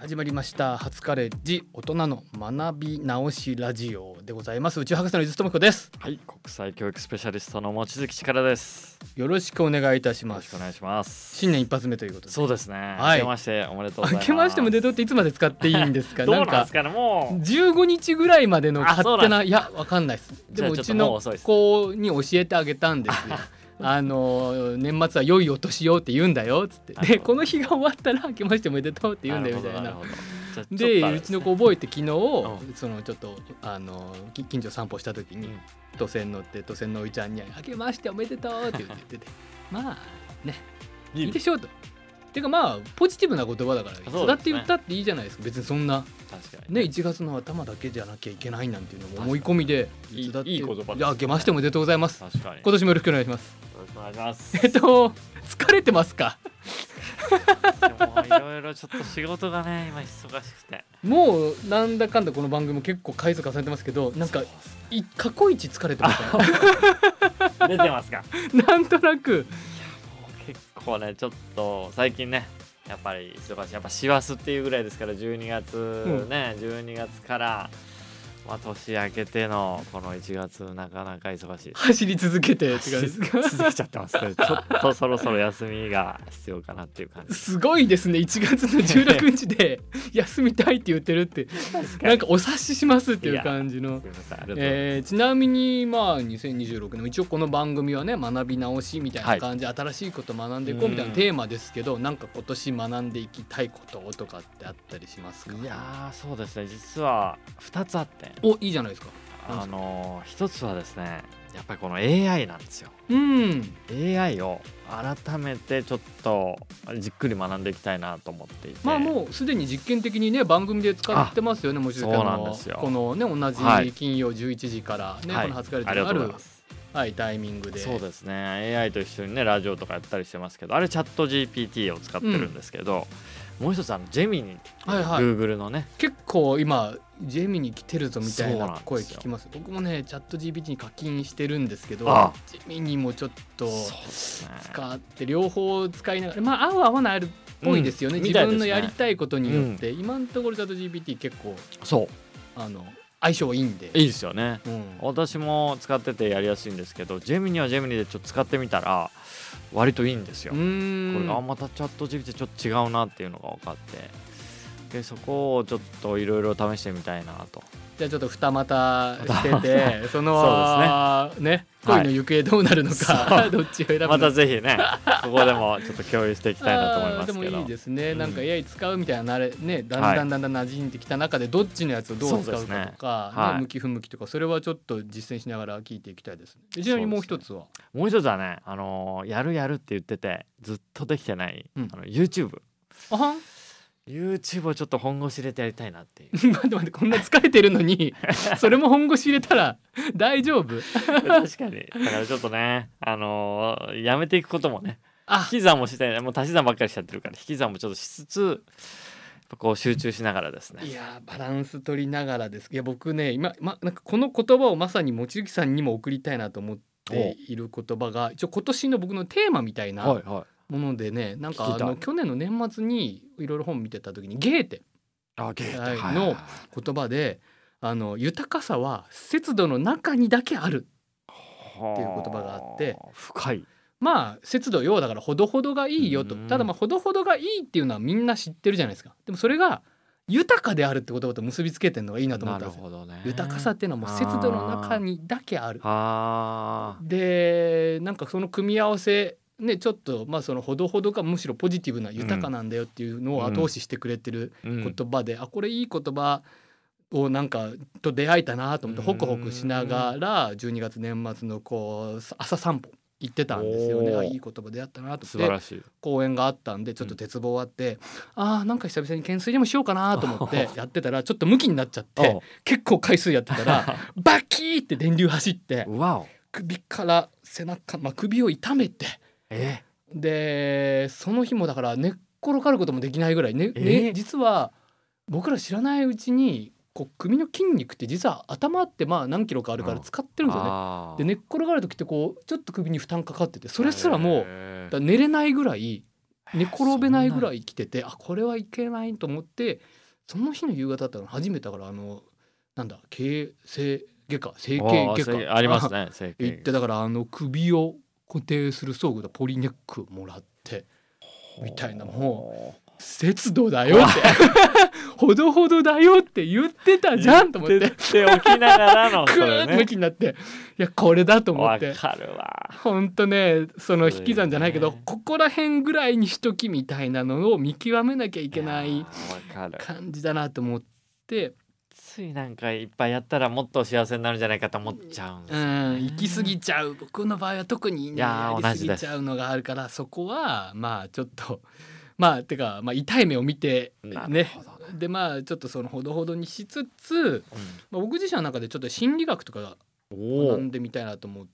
始まりました初カレッジ大人の学び直しラジオでございます。宇宙博士の伊豆智子です。 はい、国際教育スペシャリストの望月力です。 よろしくお願いいたします。 よろしくお願いします。 新年一発目ということで。 そうですね、 はい、 明けましておめでとうございます。 明けましておめでとうっていつまで使っていいんですか？ どうなんですかね、もう 15日ぐらいまでの勝手な、 いやわかんないです。でもうちの子に教えてあげたんですよ年末は良いお年をって言うんだよつって、でこの日が終わったら明けましておめでとうって言うんだよみたいな。でうちの子覚えて昨日そのちょっと近所散歩した時に都線乗って都線のおいちゃんに明けましておめでとうって言っててまあねいいでしょうと。てかまあポジティブな言葉だからいつだって言ったっていいじゃないですか。別にそんなね1月の頭だけじゃなきゃいけないなんていうのも思い込みでいい言葉ですね。 明けましておめでとうございます。 確かに今年もよろしくお願いします。 よろしくお願いします。 疲れてますか？ でもいろいろちょっと仕事がね今忙しくてもうなんだかんだこの番組も結構回数重ねてますけどなんか過去一疲れてますね出てますか？ なんとなく結構ねちょっと最近ねやっぱり忙しい。やっぱ師走っていうぐらいですから12月ね、12月から年明けてのこの1月なかなか忙しい。 走り続けてって感じですか？ 続けちゃってますね。ちょっとそろそろ休みが必要かなっていう感じ。 すごいですね。1月の16日で休みたいって言ってるってなんかお察ししますっていう感じの。ちなみに2026年一応この番組はね学び直しみたいな感じで新しいこと学んでいこうみたいなテーマですけど、なんか今年学んでいきたいこととかってあったりしますか？ いやそうですね、実は2つあって、 いいじゃないですか。 一つはですねやっぱりこの AI なんですよ。AI を改めてちょっとじっくり学んでいきたいなと思っていて、 もうすでに実験的にね番組で使ってますよね。もちろんそうなんですよ。 このね同じ金曜11時からね、この初カレッジのあるタイミングで。 そうですね、 AI と一緒にねラジオとかやったりしてますけど、あれチャット GPT を使ってるんですけど、もう一つジェミニ、Google のね結構今ジェミニ来てるぞみたいな声聞きます。僕もねチャット GPT に課金してるんですけど、ジェミニもちょっと使って両方使いながら合う合わないあるっぽいですよね、自分のやりたいことによって、今のところチャット GPT 結構相性いいんでいいですよね、私も使っててやりやすいんですけど、ジェミニはジェミニでちょっと使ってみたら割といいんですよ。これがまたチャット GPT ちょっと違うなっていうのが分かって、でそこをちょっといろいろ試してみたいなと。 じゃあちょっと二股しててそのね恋の行方どうなるのか、どっちを選ぶのかまたぜひねここでもちょっと共有していきたいなと思いますけど。 でもいいですね、なんか AI 使うみたいなねだんだん馴染んできた中でどっちのやつをどう使うかとか、向き不向きとかそれはちょっと実践しながら聞いていきたいですね。ちなみにもう一つはねやるって言っててずっとできてない、YouTube。YouTube をちょっと本腰入れてやりたいなっていう。 待ってこんな疲れてるのにそれも本腰入れたら大丈夫？ 確かに。だからちょっとねやめていくこともね、引き算もしてもう足し算ばっかりしちゃってるから引き算もちょっとしつつこう集中しながらですね。 いやバランス取りながらです。いや僕ね今、なんかこの言葉をまさに望月さんにも送りたいなと思っている言葉が一応今年の僕のテーマみたいなものでね、なんか去年の年末にいろいろ本見てた時にゲーテの言葉で豊かさは節度の中にだけあるっていう言葉があって、 深い。 節度だからほどほどがいいよと。ただほどほどがいいっていうのはみんな知ってるじゃないですか。でもそれが豊かであるって言葉と結びつけてるのがいいなと思ったんですよ。豊かさっていうのはもう節度の中にだけある。でなんかその組み合わせね、ちょっとそのほどほどがむしろポジティブな豊かなんだよっていうのを後押ししてくれてる言葉で、これいい言葉をなんかと出会えたなと思ってホクホクしながら12月年末の朝散歩行ってたんですよね。いい言葉出会ったなと思って公演があったんでちょっと鉄棒あって、なんか久々に懸垂でもしようかなと思ってやってたらちょっとムキになっちゃって結構回数やってたらバキーって電流走って首から背中、首を痛めて、でその日もだから寝っ転がることもできないぐらい、実は僕ら知らないうちに首の筋肉って実は頭って何キロかあるから使ってるんですよね。で寝っ転がる時ってちょっと首に負担かかってて、それすらもう寝れないぐらい寝転べないぐらい来てて、あこれはいけないと思って、その日の夕方だったの初めてだからなんだ形成外科整形外科ありますね整形行って、だから首を固定する装具だポリネックもらってみたいな、もう節度だよってほどほどだよって言ってたじゃんと思って言っておきながらのクーッと向きになって、いやこれだと思って、 わかるわ。 ほんとねその引き算じゃないけど、ここら辺ぐらいにしときみたいなのを見極めなきゃいけない感じだなと思って、 ついなんかいっぱいやったらもっと幸せになるんじゃないかと思っちゃうんですよね。 行き過ぎちゃう、僕の場合は特にねやり過ぎちゃうのがあるから、そこはまあちょっとてか痛い目を見てね、でちょっとそのほどほどにしつつ、僕自身の中でちょっと心理学とか学んでみたいなと思って、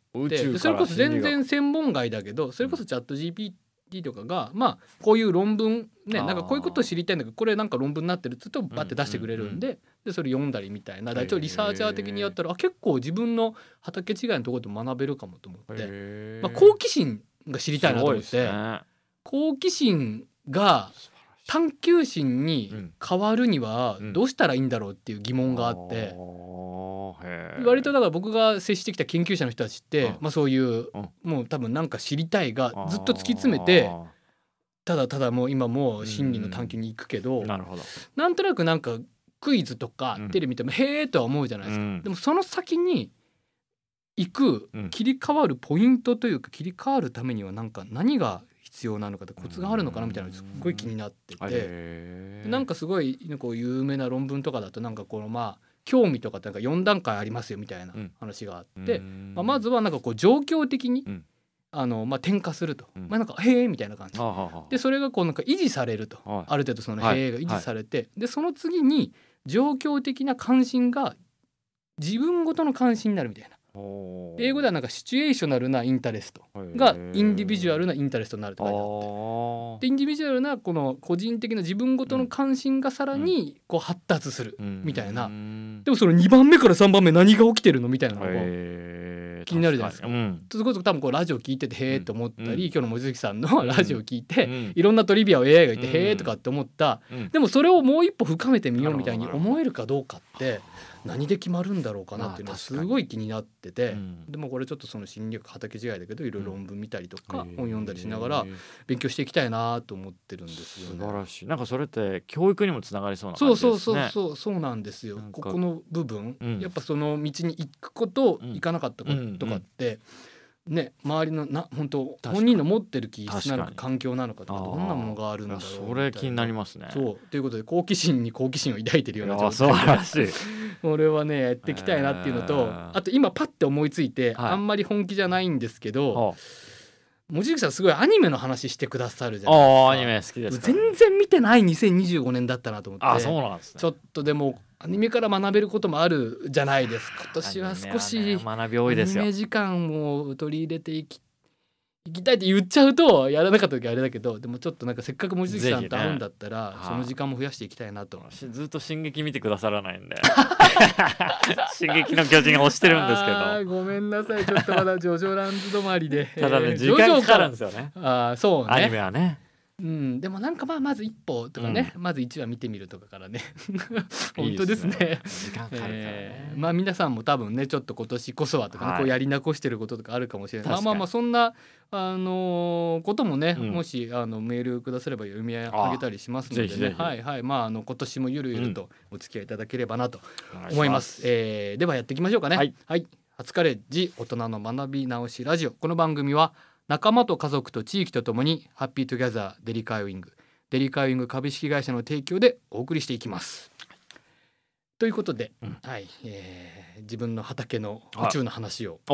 でそれこそ全然専門外だけど、それこそチャット GPT とかがこういう論文ね、なんかこういうことを知りたいんだけどこれなんか論文になってるっつうとバッて出してくれるんで、でそれ読んだりみたいな、一応リサーチャー的にやったら結構自分の畑違いのところで学べるかもと思って、好奇心が知りたいなと思って、好奇心が探求心に変わるにはどうしたらいいんだろうっていう疑問があって、割とだから僕が接してきた研究者の人たちって、そういうもう多分なんか知りたいがずっと突き詰めて、ただただもう今もう真理の探求に行くけど、なんとなくなんかクイズとかテレビ見てもへーとは思うじゃないですか。でもその先に行く切り替わるポイントというか、切り替わるためにはなんか何が必要なのかってコツがあるのかなみたいなのすっごい気になってて、なんかすごいこう有名な論文とかだとなんかこの興味とかってなんか4段階ありますよみたいな話があって、まずはなんかこう状況的に転化すると、なんかへーみたいな感じで、それがこうなんか維持されると、ある程度そのへーが維持されて、でその次に状況的な関心が自分ごとの関心になるみたいな。英語ではなんかシチュエーショナルなインタレストがインディビジュアルなインタレストになると書いてあって、でインディビジュアルなこの個人的な自分ごとの関心がさらにこう発達するみたいな、でもその2番目から3番目何が起きてるのみたいなのが気になるじゃないですか。それこそ多分こうラジオ聞いててへーって思ったり、今日の望月さんのラジオ聞いていろんなトリビアを AI が言ってへーとかって思った、でもそれをもう一歩深めてみようみたいに思えるかどうかって何で決まるんだろうかなっていうのがすごい気になってて、でもこれちょっとその心理学畑違いだけどいろいろ論文見たりとか本読んだりしながら勉強していきたいなと思ってるんですよね。 素晴らしい。なんかそれって教育にもつながりそうな感じですね。 そうなんですよ。ここの部分、やっぱその道に行くこと行かなかったこととかってね、周りの本当本人の持ってる気質なのか環境なのかとかどんなものがあるんだろうみたいな。 それ気になりますね。 そうということで好奇心に好奇心を抱いてるような状態素晴らしい俺はねやっていきたいなっていうのと、あと今パッて思いついて、あんまり本気じゃないんですけど、望月さんすごいアニメの話してくださるじゃないですか。 アニメ好きですか。 全然見てない2025年だったなと思って。 そうなんですね。 ちょっとでもアニメから学べることもあるじゃないですか。今年は少し学び多いですよ。 アニメ時間を取り入れていきたいって言っちゃうとやらなかった時あれだけど、でもちょっとなんかせっかく望月さんと会うんだったら、その時間も増やしていきたいなと。 ずっと進撃見てくださらないんで進撃の巨人推してるんですけど、 ごめんなさい、ちょっとまだジョジョランズ止まりでただね、時間かかるんですよね。 そうね、 アニメはね。 でもなんかまず一歩とかね、まず1話見てみるとかからね本当ですね。 時間かかるからね。 皆さんも多分ねちょっと今年こそはとかね、こうやり残してることとかあるかもしれない。そんなこともね、もしメールくだされば読み上げたりしますのでね、今年もゆるゆるとお付き合いいただければなと思います。ではやっていきましょうかね。初カレッジ大人の学び直しラジオ。この番組は仲間と家族と地域とともにハッピートゥギャザーデリカイウィング株式会社の提供でお送りしていきます。ということで、自分の畑の宇宙の話を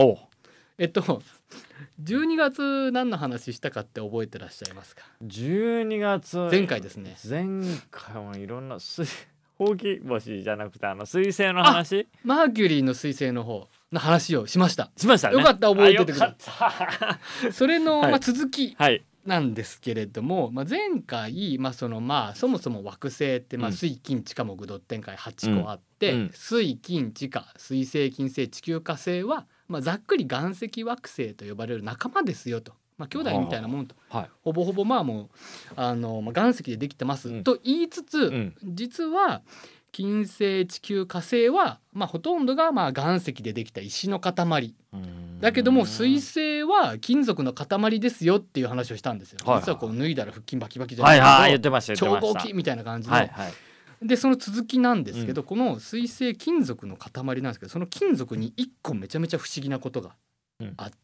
12月何の話したかって覚えてらっしゃいますか？12月前回ですね。 前回もいろんなほうき星じゃなくて彗星の話、 マーキュリーの彗星の方の話をしましたね。 よかった、覚えててくれた。それの、続きなんですけれども、前回、そもそも惑星って、水金地火木土天海8個あって、水金地火水星金星地球火星は、ざっくり岩石惑星と呼ばれる仲間ですよと、 兄弟みたいなもんと、 はい、 ほぼほぼもう岩石でできてます、と言いつつ、実は金星、地球、火星は、ほとんどが岩石でできた石の塊だけども、水星は金属の塊ですよっていう話をしたんですよ、実はこう脱いだら腹筋バキバキじゃないけど、超合金みたいな感じの、でその続きなんですけど、この水星金属の塊なんですけど、その金属に1個めちゃめちゃ不思議なことがあって、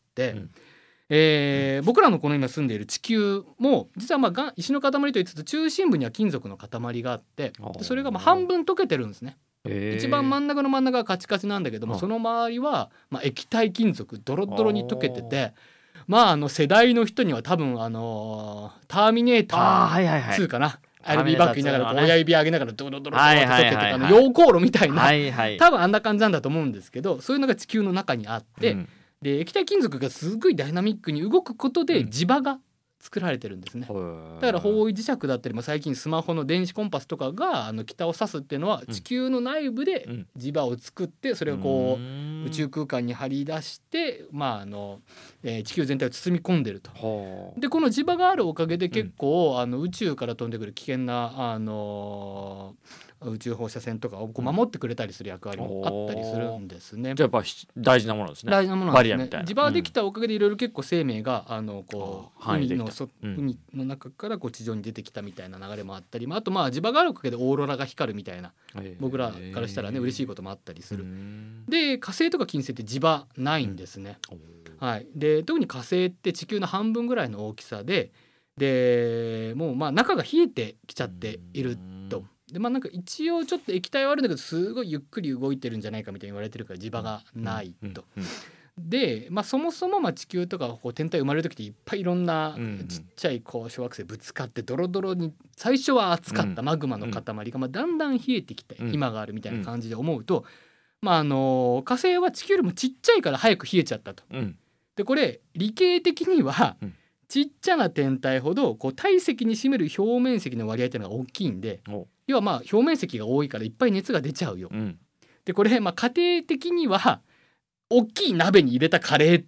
僕らのこの今住んでいる地球も実は石の塊と言いつつ、中心部には金属の塊があって、それが半分溶けてるんですね。一番真ん中はカチカチなんだけども、その周りは液体金属ドロドロに溶けてて、世代の人には多分ターミネーター2かな、RB バック言いながら親指上げながらドロドロドロって溶けて溶鉱炉みたいな、多分あんな感じなんだと思うんですけど、そういうのが地球の中にあって、で液体金属がすごいダイナミックに動くことで磁場が作られてるんですね。だから方位磁石だったり、最近スマホの電子コンパスとかが北を指すっていうのは、地球の内部で磁場を作って、それをこう宇宙空間に張り出して、地球全体を包み込んでると。でこの磁場があるおかげで結構、宇宙から飛んでくる危険な宇宙放射線とかをこう守ってくれたりする役割もあったりするんですね。 じゃあやっぱ大事なものですね。 大事なものなんですね。 バリアみたいな。 磁場ができたおかげでいろいろ結構生命がこう海の中からこう地上に出てきたみたいな流れもあったり、あと磁場があるおかげでオーロラが光るみたいな、僕らからしたらね嬉しいこともあったりする。で火星とか金星って磁場ないんですね。で特に火星って地球の半分ぐらいの大きさで、もう中が冷えてきちゃっていると。でなんか一応ちょっと液体はあるんだけど、すごいゆっくり動いてるんじゃないかみたいに言われてるから磁場がないと。で、そもそも地球とかこう天体生まれる時っていっぱいいろんなちっちゃいこう小惑星ぶつかってドロドロに、最初は熱かったマグマの塊がだんだん冷えてきて今があるみたいな感じで思うと、火星は地球よりもちっちゃいから早く冷えちゃったと。でこれ理系的にはちっちゃな天体ほどこう体積に占める表面積の割合っていうのが大きいんで、要は表面積が多いからいっぱい熱が出ちゃうよ。でこれ家庭的には大きい鍋に入れたカレーって、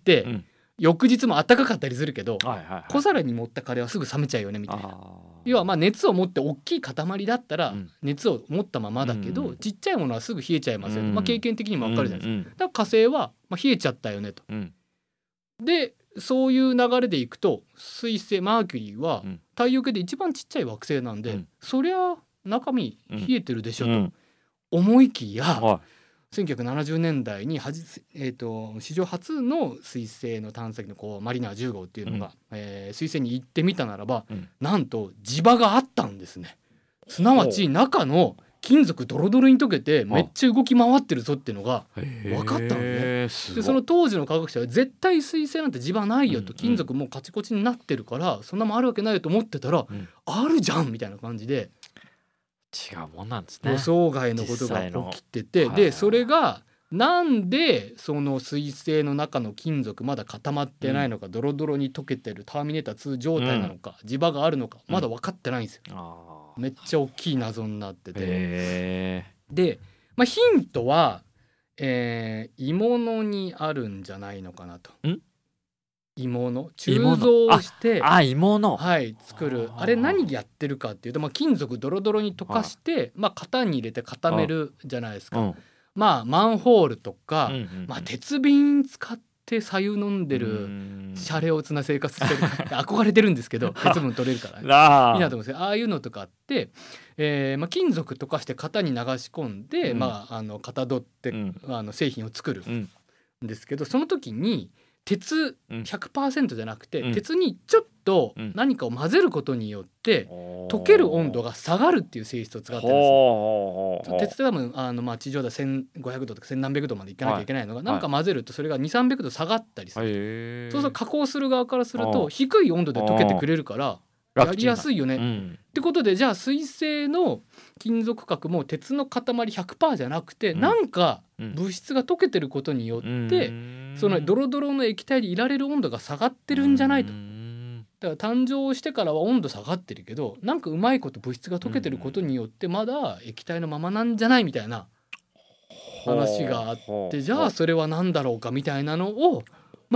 翌日も暖かかったりするけど、小皿に盛ったカレーはすぐ冷めちゃうよねみたいな。要は熱を持って大きい塊だったら熱を持ったままだけど、ちっちゃいものはすぐ冷えちゃいますよね。経験的にも分かるじゃないですか。だから火星は冷えちゃったよねと。でそういう流れでいくと、水星マーキュリーは太陽系で一番ちっちゃい惑星なんで、そりゃ中身冷えてるでしょと思いきや、1970年代に史上初の水星の探査機のマリナー10号っていうのが、水星に行ってみたならば、なんと磁場があったんですね。すなわち中の金属ドロドロに溶けてめっちゃ動き回ってるぞっていうのが分かったのね。でその当時の科学者は絶対水星なんて磁場ないよと、金属もうカチコチになってるからそんなもんあるわけないよと思ってたら、あるじゃんみたいな感じで、 違うもんなんですね。 予想外のことが起きてて、でそれがなんでその水星の中の金属まだ固まってないのか、ドロドロに溶けてるターミネーター2状態なのか、磁場があるのかまだ分かってないんですよ。めっちゃ大きい謎になってて、で、ヒントは、鋳物にあるんじゃないのかなと。鋳物鋳造して鋳物、 作るあれ何やってるかっていうと、金属ドロドロに溶かして、型に入れて固めるじゃないですか。マンホールとか、鉄瓶使って白湯飲んでるシャレオツな生活してる憧れてるんですけど鉄分取れるからいいなと思うんですけど、ああいうのとかって、金属溶かして型に流し込んで、かたどって製品を作るんですけど、その時に鉄 100% じゃなくて、鉄にちょっと何かを混ぜることによって溶ける温度が下がるっていう性質を使ってるんですよ。鉄って多分地上では1500度とか1000何百度までいかなきゃいけないのが、なんか混ぜるとそれが2、300度下がったりする。そうすると加工する側からすると低い温度で溶けてくれるからやりやすいよね、ってことで、じゃあ水星の金属核も鉄の塊 100% じゃなくて、なんか物質が溶けてることによって、そのドロドロの液体でいられる温度が下がってるんじゃないと。だから誕生してからは温度下がってるけど、なんかうまいこと物質が溶けてることによってまだ液体のままなんじゃないみたいな話があって、じゃあそれは何だろうかみたいなのを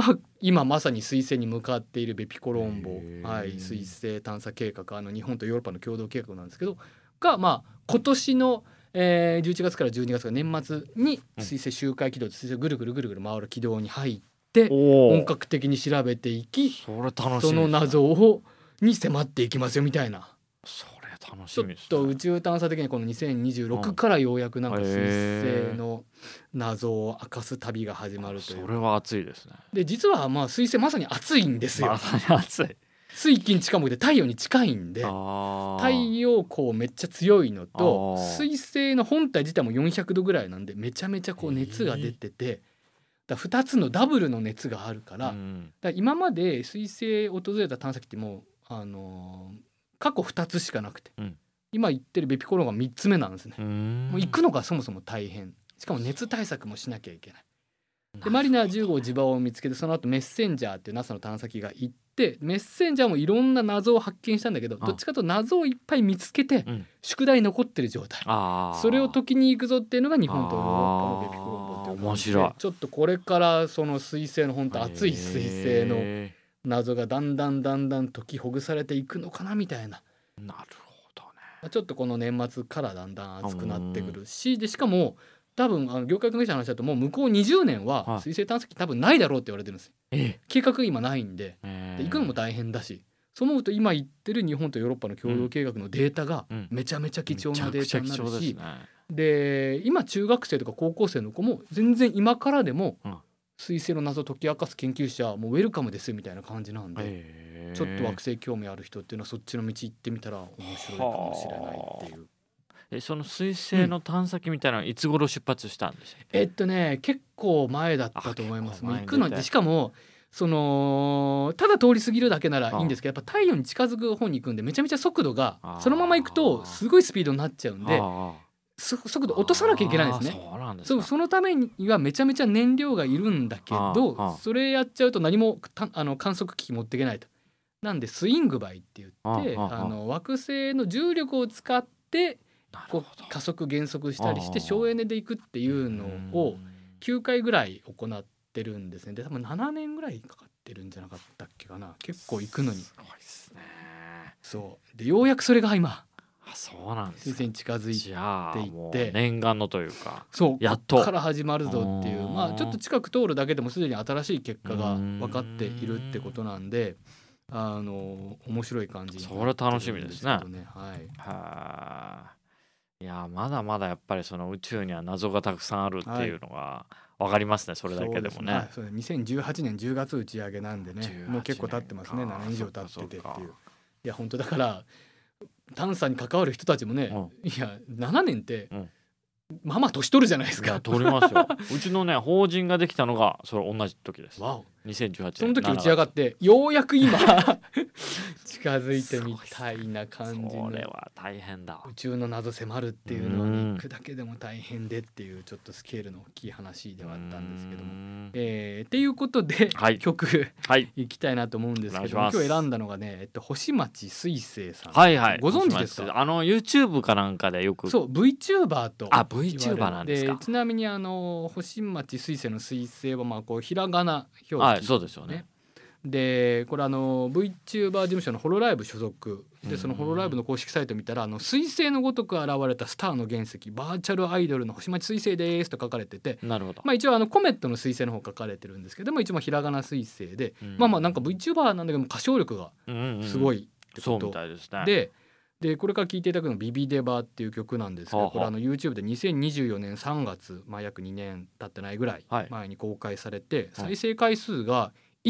今まさに水星に向かっているベピコロンボ、 へー水星探査計画、日本とヨーロッパの共同計画なんですけどが、今年の、11月から12月が年末に水星周回軌道で水星をぐるぐるぐるぐる回る軌道に入って本格的に調べていき、 それ楽しみですね。 その謎に迫っていきますよみたいな。 それ楽しちょっみですね。 と宇宙探査的にこの2026からようやくなんか水星の謎を明かす旅が始まるという。 それは熱いですね。 で実は水星まさに暑いんですよ。 まさに熱い。 水金地火木で太陽に近いんで太陽光めっちゃ強いのと水星の本体自体も400度ぐらいなんでめちゃめちゃこう熱が出てて、2つのダブルの熱があるから、だから今まで水星を訪れた探査機ってもう、過去2つしかなくて、今言ってるベピコロンが3つ目なんですね。もう行くのがそもそも大変、しかも熱対策もしなきゃいけない。でマリナー10号磁場を見つけてその後メッセンジャーっていう NASA の探査機が行ってメッセンジャーもいろんな謎を発見したんだけど、どっちかというと謎をいっぱい見つけて、宿題残ってる状態、それを解きに行くぞっていうのが日本とヨーロッパのベピコロンボっていう面白い。 ちょっとこれからその水星の本当熱い水星の謎がだんだん解きほぐされていくのかなみたいな。 なるほどね。 ちょっとこの年末からだんだん熱くなってくるし、でしかも多分業界関係者の話だともう向こう20年は水星探査機多分ないだろうって言われてるんですよ。計画が今ないんで、行くのも大変だし、そう思うと今言ってる日本とヨーロッパの共同計画のデータがめちゃめちゃ貴重なデータになるし、で今中学生とか高校生の子も全然今からでも水星の謎を解き明かす研究者もうウェルカムですみたいな感じなんで、ちょっと惑星興味ある人っていうのはそっちの道行ってみたら面白いかもしれないっていう。 その水星の探査機みたいなのはいつ頃出発したんですか？ 結構前だったと思います。行くのにしかもそのただ通り過ぎるだけならいいんですけど、やっぱ太陽に近づく方に行くんでめちゃめちゃ速度がそのまま行くとすごいスピードになっちゃうんで速度落とさなきゃいけないんですね。そのためにはめちゃめちゃ燃料がいるんだけど、それやっちゃうと何も観測機器持っていけないと。なんでスイングバイって言って惑星の重力を使ってこう加速減速したりして省エネでいくっていうのを9回ぐらい行ってるんですね。で多分7年ぐらいかかってるんじゃなかったっけかな。結構行くのにすごいですね。 そうでようやくそれが今そうなんです水星に近づいていって、 じゃあもう念願のというかそうやっとこっから始まるぞっていう、ちょっと近く通るだけでもすでに新しい結果が分かっているってことなんで面白い感じになってるんですけどね。 それ楽しみですね。 はいいやまだまだやっぱりその宇宙には謎がたくさんあるっていうのが分かりますね、それだけでもね。 そうですね、2018年10月打ち上げなんでね、もう結構経ってますね。7年以上経っててっていう。いや本当だから探査に関わる人たちもね、いや7年って、まあまあ年取るじゃないですか。 取りますようちのね法人ができたのがそれ同じ時です。2018年その時打ち上がってようやく今近づいてみたいな感じの。 これは大変だ。 宇宙の謎迫るっていうのに行くだけでも大変でっていうちょっとスケールの大きい話ではあったんですけども、っていうことで、曲いきたいなと思うんですけど、今日選んだのがね、星町水星さん、ご存知ですか ？YouTube かなんかでよく。 そう VTuber と VTuber なんですか。 ちなみに星町水星の水星はこうひらがな表記、 そうですよね。 でこれVTuber 事務所のホロライブ所属で、そのホロライブの公式サイト見たら水星のごとく現れたスターの原石バーチャルアイドルの星町水星ですと書かれてて、 なるほど。 一応コメットの水星の方書かれてるんですけども、一応ひらがな水星で、なんか VTuber なんだけど歌唱力がすごいってこと、 そうみたいですね。 でこれから聴いていただくのビビデバっていう曲なんですけど、これYouTube で2024年3月、約2年経ってないぐらい前に公開されて、再生回数が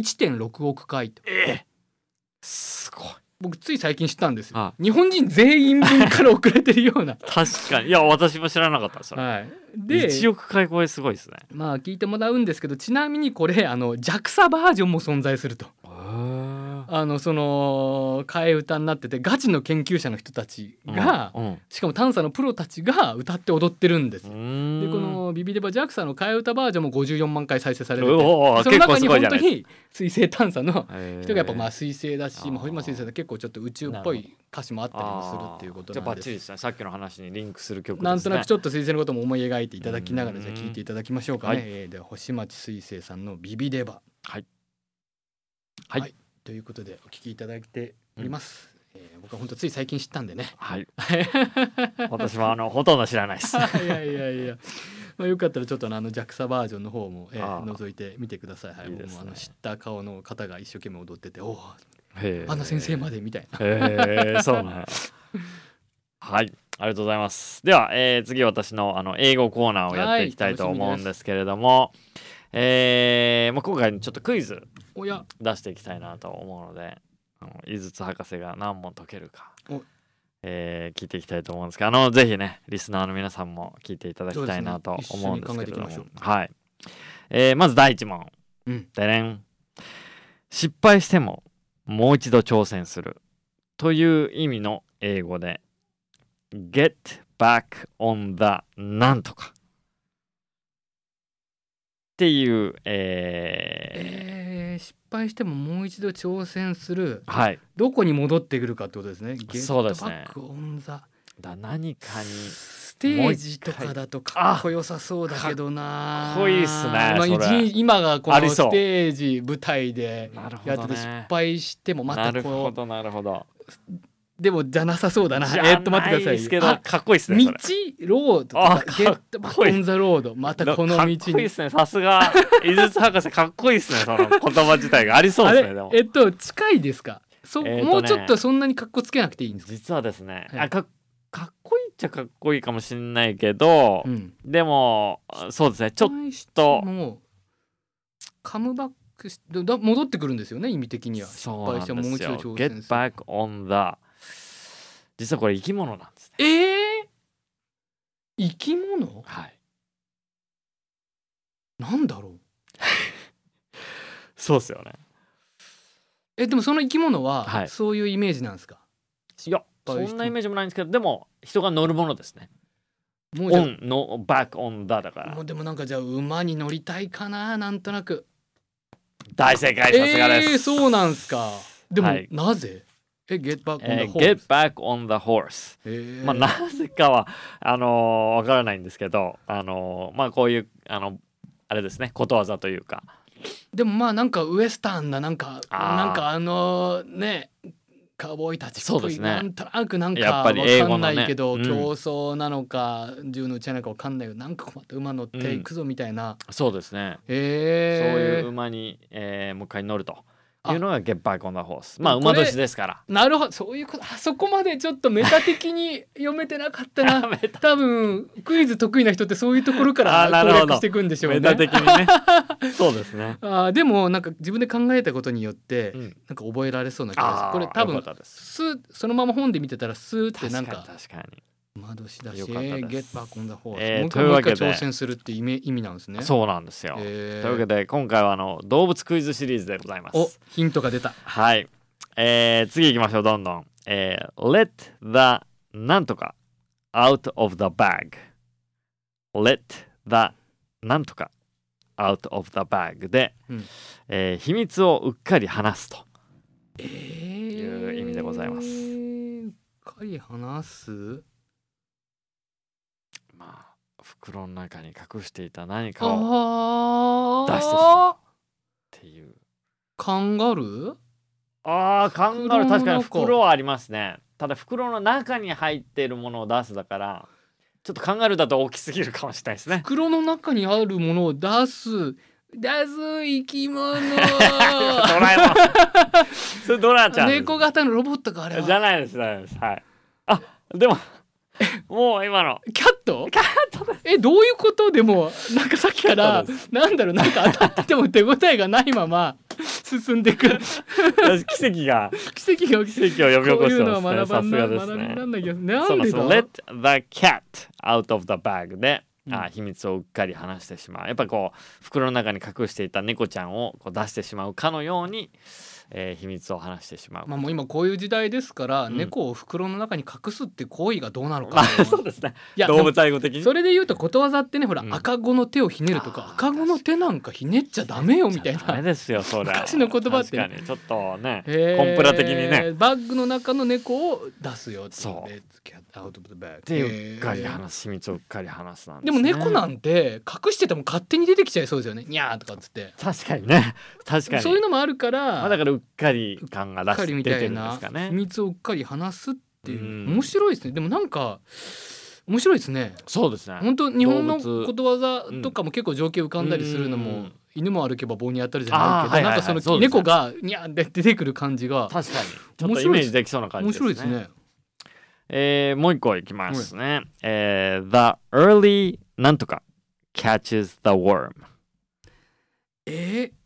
1.6 億回と。 すごい。 僕つい最近知ったんですよ。日本人全員分から遅れてるような確かに。いや私も知らなかったです。で1億回超えすごいですね。 聞いてもらうんですけど、ちなみにこれJAXA バージョンも存在すると。その替え歌になってて、ガチの研究者の人たちが、しかも探査のプロたちが歌って踊ってるんですよ。でこのビビデバ JAXA の替え歌バージョンも54万回再生されてて、その中に本当に水星探査の人がやっぱ水星だし、星間水星で結構ちょっと宇宙っぽい歌詞もあったりもするっていうことなんです。 じゃあバッチリですね。さっきの話にリンクする曲ですね。 なんとなくちょっと水星のことも思い描いていただきながら、じゃあ聴いていただきましょうかね。では星町水星さんのビビデバ。 はい、 ということでお聞きいただいております、僕は本当つい最近知ったんでね。 はい。私はほとんど知らないです。 いやいやいや、よかったらちょっとJAXA バージョンの方も、覗いてみてください。はい、いいですね。僕も知った顔の方が一生懸命踊ってて、おお、先生までみたいな。 そうなんはい、ありがとうございます。では、次私の英語コーナーをやっていきたいと思うんですけれども、今回ちょっとクイズ出していきたいなと思うので、井筒博士が何問解けるか、聞いていきたいと思うんですけど、ぜひねリスナーの皆さんも聞いていただきたいなと思うんですけれども、はい、まず第1問、でれん。失敗してももう一度挑戦するという意味の英語で Get back on the なんとかっていう、 失敗してももう一度挑戦する、 はい、 どこに戻ってくるかってことですね。 そうですね。 Get back on the 何かにステージとかだとかっこよさそうだけどな。 かっこいいっすね。 今がこのステージ舞台でやってて失敗してもまたこう、 なるほどなるほど。 でもじゃなさそうだな。待ってください。 かっこいいっすね。 道ロードとかゲットバックオンザロード、またこの道に。 かっこいいっすね。さすが井筒博士、かっこいいっすね。その言葉自体がありそうですね。 でも近いですか。もうちょっとそんなにかっこつけなくていいんですか。 実はですね、かっこいいっちゃかっこいいかもしれないけど、でもそうですね、ちょっとカムバック戻ってくるんですよね、意味的には。 そうなんですよ。もう一度挑戦する。Get back on the、実はこれ生き物なんですね。生き物？ はい。 なんだろう。 そうですよね。 でもその生き物はそういうイメージなんですか？ いや、そんなイメージもないんですけど、でも人が乗るものですね。オンのバックオンだから。 もうでもなんかじゃあ馬に乗りたいかな、なんとなく。 大正解、さすがです。 そうなんすか。でもなぜ？Get back on the horse。 Get back on the horse。まあなぜかはわからないんですけど、まあこういうあれですね、ことわざというか。 でもまあなんかウエスタンななんかね、カウボーイたちっぽい、なんとなくなんかわかんないけど、競争なのか銃の撃ち合いなのかわかんないけど、なんかまた馬乗っていくぞみたいな。 そうですね。そういう馬にもう一回乗るというのが Get back on the horse。まあ馬年ですから。 なるほど、そういうこと。そこまでちょっとメタ的に読めてなかったな。多分クイズ得意な人ってそういうところから攻略していくんでしょうね。 メタ的にね。そうですね。 でもなんか自分で考えたことによってなんか覚えられそうな気がする。これ多分そのまま本で見てたらスーってなんか確かに馬年だし、Get back on the horse。もう一回挑戦するって意味なんですね。 そうなんですよ。というわけで今回は動物クイズシリーズでございます。 ヒントが出た。 はい。次行きましょう。どんどん。Let the なんとか out of the bag。Let the なんとか out of the bag で、秘密をうっかり話すという意味でございます。 うっかり話す。 まあ袋の中に隠していた何かを出してしまうっていう。 カンガルー？ カンガルー、確かに袋はありますね。ただ袋の中に入っているものを出すだから、ちょっとカンガルーだと大きすぎるかもしれないですね。 袋の中にあるものを出す生き物。ドラえもん。それドラちゃん。 猫型のロボットかあれは。 じゃないです。はい。でももう今のキャットどういうこと？でもなんかさっきからなんだろう、なんか当たってても手応えがないまま進んでいく。 奇跡を呼び起こしてますね。さすがですね。 なんだけど、 なんでだ？ Let the cat out of the bag で、秘密をうっかり話してしまう。やっぱこう袋の中に隠していた猫ちゃんをこう出してしまうかのように、秘密を話してしまう。 もう今こういう時代ですから、猫を袋の中に隠すって行為がどうなのか。 そうですね。動物愛護的に。 それで言うとことわざってね、ほら、赤子の手をひねるとか、赤子の手なんかひねっちゃダメよみたいな。 ダメですよ、それ。 昔の言葉って。 確かにちょっとね、コンプラ的にね。 バッグの中の猫を出すよって。 そう。 っていう秘密をうっかり話すなんで。 でも猫なんて隠してても勝手に出てきちゃいそうですよね。にゃーとかっつって。 確かにね。確かに。 そういうのもあるから、 だからうっかり感が出てるんですかね。 秘密をうっかり話すっていう、面白いですね。でもなんか面白いですね。 そうですね。 本当日本のことわざとかも結構情景浮かんだりするのも、犬も歩けば棒に当たるじゃないけど、なんかその猫がにゃーって出てくる感じが確かにちょっとイメージできそうな感じですね。 面白いですね。 もう一個いきますね。The early なんとか catches the worm。 The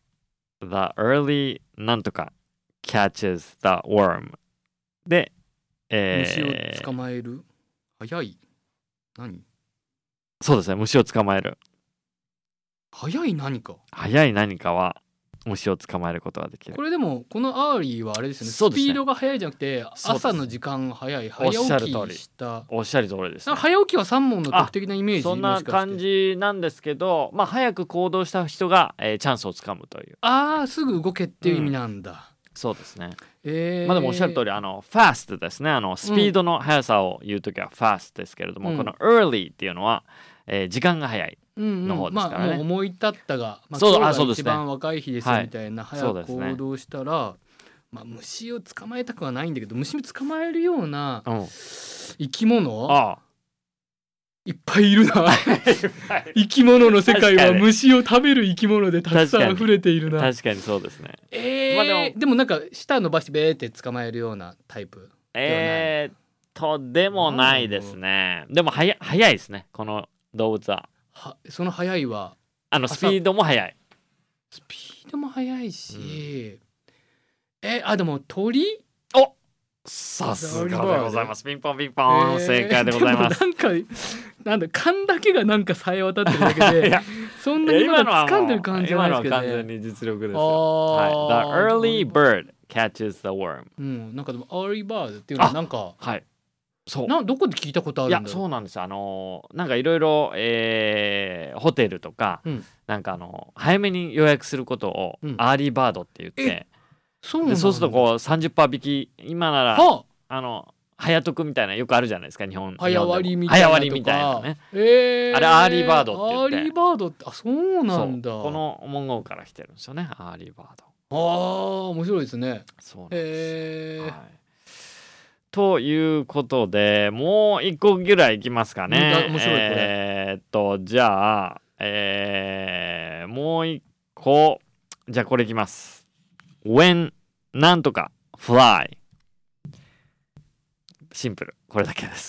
early なんとか catches the worm で、 虫を捕まえる。早い。何？ そうですね、虫を捕まえる。 早い何か。 早い何かは虫を捕まえることができる。 これでもこのアーリーはあれですよね。スピードが速いじゃなくて、朝の時間が早い。早起きした。 おっしゃる通りですね。 早起きは三問の得的なイメージ。 そんな感じなんですけど、まあ早く行動した人が、チャンスをつかむという。 すぐ動けっていう意味なんだ。 そうですね。まあでもおっしゃる通りfast ですね。スピードの速さを言うときは fast ですけれども、この early っていうのは、時間が早いの方ですからね。 もう思い立ったが、今日が一番若い日ですみたいな、早く行動したら、虫を捕まえたくはないんだけど、虫を捕まえるような生き物、いっぱいいるな。生き物の世界は虫を食べる生き物でたくさん溢れているな。 確かにそうですね。 でもなんか舌伸ばしてベーって捕まえるようなタイプでもないですね。でも早いですね、この動物は。 その速いはスピードも速い。 スピードも速いし、でも鳥？ さすがでございます。ピンポンピンポン、正解でございます。 なんだ勘だけがなんかさえ渡ってるだけでそんなにまだ掴んでる感じじゃないですけどね。 今のは完全に実力ですよ。The early bird catches the worm。 なんかでも early bird っていうのはなんかどこで聞いたことあるんだろう。 いやそうなんです。なんかいろいろホテルとか、なんか早めに予約することをアーリーバードって言って、そうするとこう 30% 引き、今なら早得みたいなよくあるじゃないですか、日本早割りみたいなね。あれアーリーバードって言って。 アーリーバードってそうなんだ。 この文言から来てるんですよね、アーリーバード。 面白いですね。 そうなんです。ということで、もう一個ぐらいいきますかね。 面白いこれ。 じゃあ、もう一個、じゃあこれいきます。When なんとか fly。シンプル、これだけです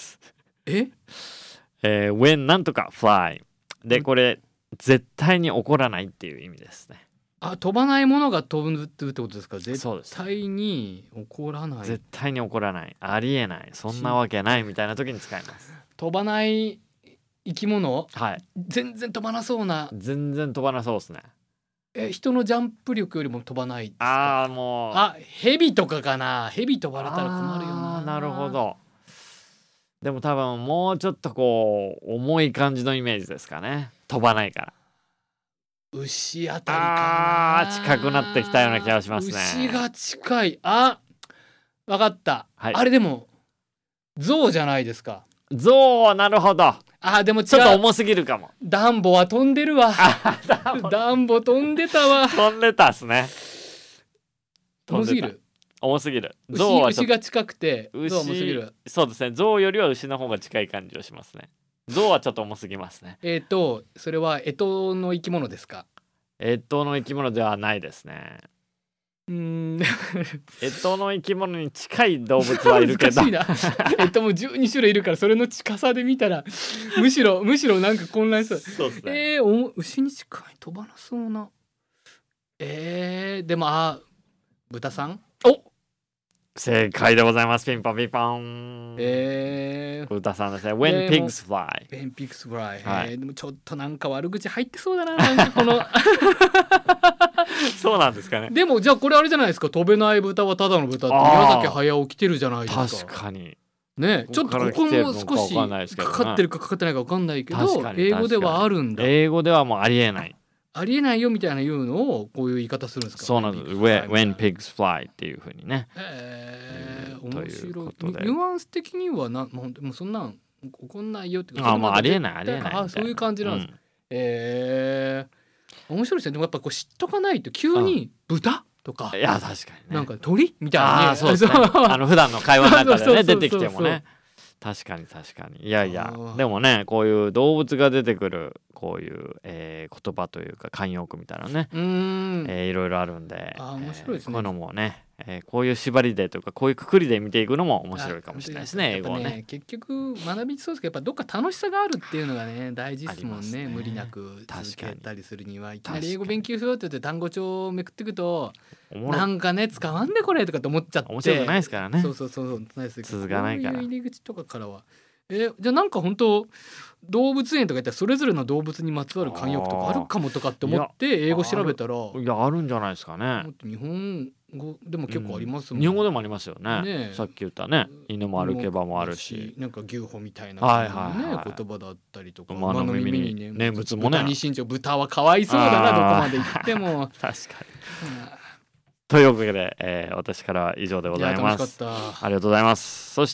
。When なんとか fly で、これ絶対に起こらないっていう意味ですね。 飛ばないものが飛ぶってことですか？絶対に起こらない。 絶対に起こらない、ありえない、そんなわけないみたいな時に使います。 飛ばない生き物？全然飛ばなそうな。 全然飛ばなそうですね。 人のジャンプ力よりも飛ばないですか？ もうヘビとかかな。ヘビ飛ばれたら困るよな。 なるほど。でも多分もうちょっとこう重い感じのイメージですかね、飛ばないから。 牛あたりかな。 近くなってきたような気がしますね。 牛が近い。わかった、あれでも象じゃないですか。 象、なるほど。 でもちょっと重すぎるかも。 ダンボは飛んでるわ。ダンボ飛んでたわ。 飛んでたっすね。 重すぎる。 重すぎる。 牛が近くて象重すぎる。 そうですね、象よりは牛の方が近い感じがしますね。象はちょっと重すぎますね。 それは干支の生き物ですか？ 干支の生き物ではないですね。干支の生き物に近い動物はいるけど難しいな。も12種類いるから、それの近さで見たらむしろなんか混乱しそう。 そうですね。 牛に近い、飛ばなそうな。でも豚さん？ 正解でございます。ピンポンピンポン。豚さんですね。When pigs fly。When pigs fly。でもちょっとなんか悪口入ってそうだな。なんかこのそうなんですかね。 でもじゃあこれあれじゃないですか。飛べない豚はただの豚って宮崎駿来てるじゃないですか。 確かに。 ね、ちょっとここも少しかかってるかかかってないか分かんないけど、英語ではあるんだ。 英語ではもうありえない。 ありえないよみたいな言うのをこういう言い方するんですか？ そうなんです。When pigs fly っていう風にね。 面白い。ニュアンス的にはもうそんなん起こんないよってまあありえないありえない。 そういう感じなんです。面白いですね。でもやっぱこう知っとかないと急に豚とか、 いや確かにね、 なんか鳥みたいなね、 そうですね普段の会話の中でね出てきてもね、確かにいやでもね、こういう動物が出てくるこういう、言葉というか慣用句みたいなね、いろいろあるんで、 面白いですね。 こういうのもね、こういう縛りでとかこういうくくりで見ていくのも面白いかもしれないですね、英語をね。 結局学びそうですけど、やっぱどっか楽しさがあるっていうのがね大事ですもんね。無理なく続けたりするには、いきなり英語勉強しようって言って単語帳をめくっていくとなんかね使わんでこれとかって思っちゃって面白くないですからね。 そう続かないから。こういう入り口とかからはじゃあなんか本当動物園とかやったらそれぞれの動物にまつわる慣用句とかあるかもとかって思って英語調べたら、 いやあるんじゃないですかね。 日本語でも結構ありますもん、 日本語でもありますよ ね。さっき言ったね、犬も歩けばもあるし、 なんか牛歩みたいな、言葉だったりとか、 馬の耳に念仏もね、 豚はかわいそうだな、どこまで行っても確かにというわけで、私からは以上でございます。ありがとうございます。そして、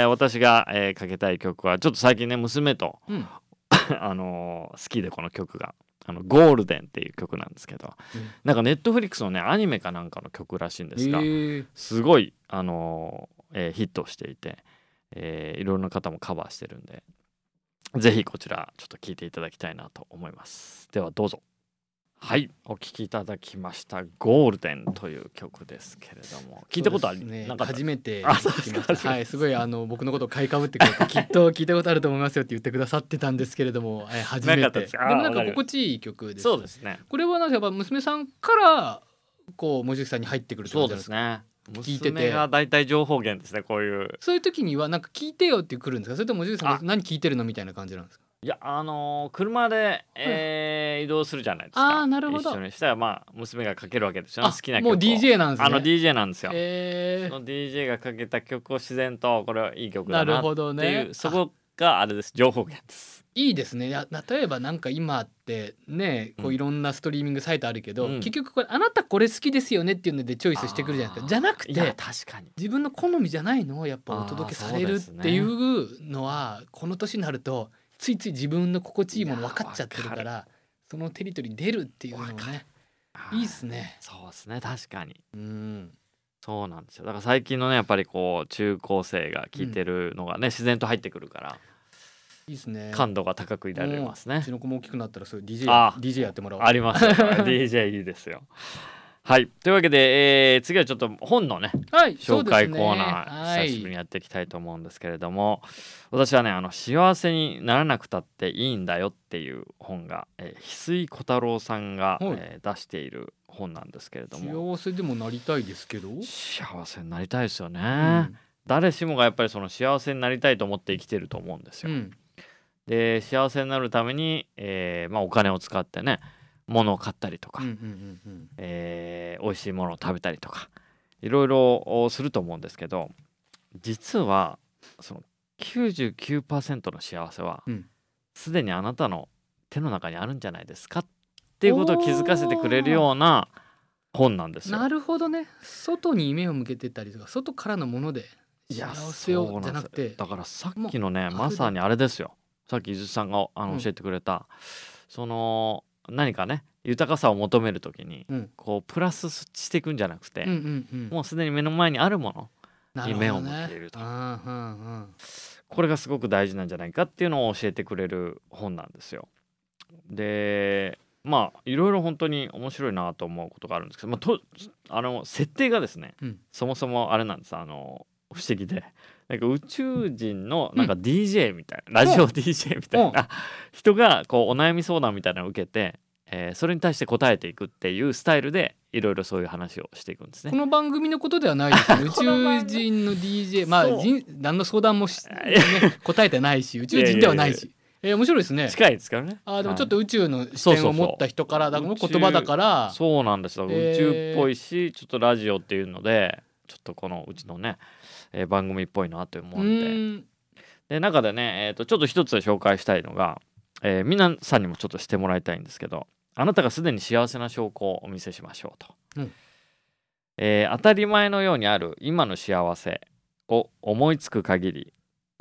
私が、かけたい曲はちょっと最近ね娘と、好きで、この曲がゴールデンっていう曲なんですけど、なんかネットフリックスのねアニメかなんかの曲らしいんですが、すごい、ヒットしていて、いろんな方もカバーしてるんで、ぜひこちらちょっと聴いていただきたいなと思います。ではどうぞ。はい、お聴きいただきましたゴールデンという曲ですけれども、聞いたことありますね。 初めて聞きました。はい、すごい僕のことを買いかぶってくれてきっと聞いたことあると思いますよって言ってくださってたんですけれども、初めて。でもなんか心地いい曲です。 そうですね。 これはなんかやっぱ娘さんからこう望月さんに入ってくるってことですか。 聞いてて、娘が大体情報源ですね。こういうそういう時にはなんか聞いてよって来るんですか、それとも望月さん何聞いてるのみたいな感じなんですか。 いや車で、移動するじゃないですか。 なるほど。 一緒にしたら娘がかけるわけですよね。好きな曲を。 もう DJ なんですね。 DJ なんですよ。その DJ がかけた曲を自然とこれはいい曲だなっていう、なるほどね、そこがあれです、情報源です。 いいですね。例えばなんか今ってね、こういろんなストリーミングサイトあるけど、結局これあなたこれ好きですよねっていうのでチョイスしてくるじゃないですか。じゃなくて、 確かに自分の好みじゃないのをやっぱお届けされるっていうのは、この年になるとついつい自分の心地いいもの分かっちゃってるから、そのテリトリーに出るっていうのもね、いいっすね。 そうですね、確かに。そうなんですよ。だから最近のねやっぱりこう中高生が聴いてるのがね、自然と入ってくるからいいですね。 感度が高くいられますね。 うちの子も大きくなったらそういう DJ やってもらおう。 ありますDJ いいですよ。はい、というわけで、次はちょっと本のね、紹介コーナー、久しぶりにやっていきたいと思うんですけれども、私はね幸せにならなくたっていいんだよっていう本が、翡翠小太郎さんが、出している本なんですけれども、 幸せでもなりたいですけど、 幸せになりたいですよね、誰しもがやっぱりその幸せになりたいと思って生きてると思うんですよ、で幸せになるために、お金を使ってね物を買ったりとか、美味しいものを食べたりとかいろいろすると思うんですけど、実はその 99% の幸せはすでにあなたの手の中にあるんじゃないですかっていうことを気づかせてくれるような本なんですよ。 なるほどね。外に目を向けてたりとか外からのもので幸せをじゃなくて、 だからさっきのねまさにあれですよ。さっき伊豆さんが教えてくれた、その何かね豊かさを求めるときに、こうプラスしていくんじゃなくて、もうすでに目の前にあるものに目を向けると、これがすごく大事なんじゃないかっていうのを教えてくれる本なんですよ。でいろいろ本当に面白いなと思うことがあるんですけど、設定がですね、そもそもあれなんです。不思議で、なんか宇宙人のなんか DJ みたいな、ラジオ DJ みたいな人がこうお悩み相談みたいなのを受けて、それに対して答えていくっていうスタイルでいろいろそういう話をしていくんですね。 この番組のことではないですね。宇宙人の DJ、何の相談も答えてないし宇宙人ではないし、面白いですね。 近いですからね。 でもちょっと宇宙の視点を持った人からの言葉だから、 そうなんですよ。宇宙っぽいしちょっとラジオっていうのでちょっとこのうちのね、番組っぽいなと思うんで、中でね、ちょっと一つ紹介したいのが、皆さんにもちょっとしてもらいたいんですけど、あなたがすでに幸せな証拠をお見せしましょうと、当たり前のようにある今の幸せを思いつく限り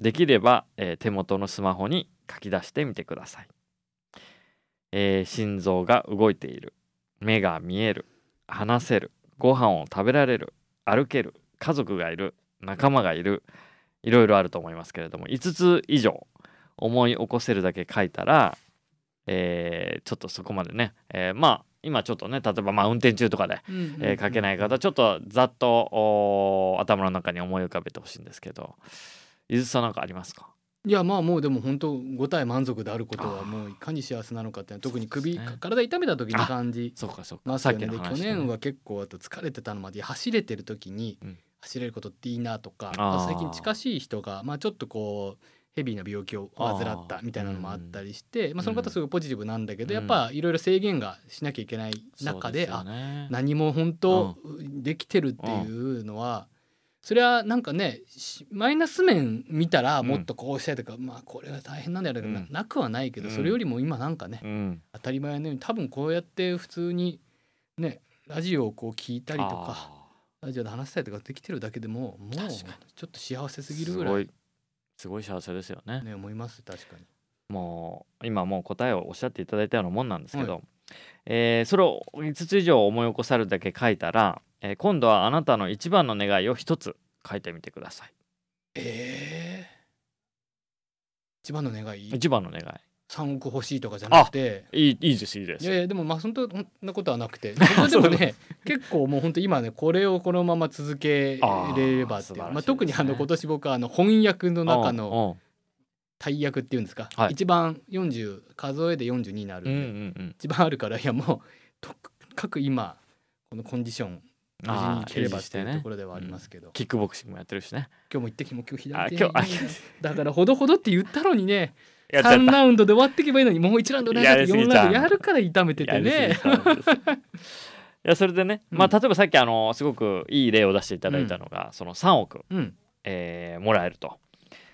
できれば、手元のスマホに書き出してみてください。心臓が動いている、目が見える、話せる、ご飯を食べられる、歩ける、家族がいる、仲間がいる、いろいろあると思いますけれども、5つ以上思い起こせるだけ書いたら、ちょっとそこまでね、今ちょっとね、例えば運転中とかで、書けない方、ちょっとざっと頭の中に思い浮かべてほしいんですけど、伊豆さんなんかありますか？ いやもうでも本当5体満足であることはもういかに幸せなのかっていうのは特に体痛めた時に感じますよね。で去年は結構あと疲れてたのまで走れてる時に、走れることっていいなとか、最近近しい人がちょっとこうヘビーな病気を患ったみたいなのもあったりして、その方すごいポジティブなんだけど、やっぱいろいろ制限がしなきゃいけない中で、何も本当できてるっていうのは、それはなんかねマイナス面見たらもっとこうしたいとか、これは大変なんだよね、なくはないけど、それよりも今なんかね、当たり前のように多分こうやって普通にねラジオをこう聞いたりとかラジオで話したりとかできてるだけでもうちょっと幸せすぎるぐらいすごい幸せですよね。 思います。確かにもう今もう答えをおっしゃっていただいたようなもんなんですけど、それを5つ以上思い起こされるだけ書いたら、今度はあなたの一番の願いを1つ書いてみてください。 一番の願い3億欲しいとかじゃなくて、 いいですいいです。 いやでも本当そんなことはなくて、でもね結構もう本当今ねこれをこのまま続けれればっていう、特に今年僕は翻訳の中の大役っていうんですか、一番40数えで42になるんで、一番あるから、いやもうとかく今このコンディション無事にいければっていうところではありますけど、 キックボクシングもやってるしね。 今日も行ってきも今日左手だからほどほどって言ったのにね3ラウンドで終わっていけばいいのに、もう1ラウンド4ラウンドやるから痛めててね。 いやそれでね、例えばさっきすごくいい例を出していただいたのが、その3億、もらえると。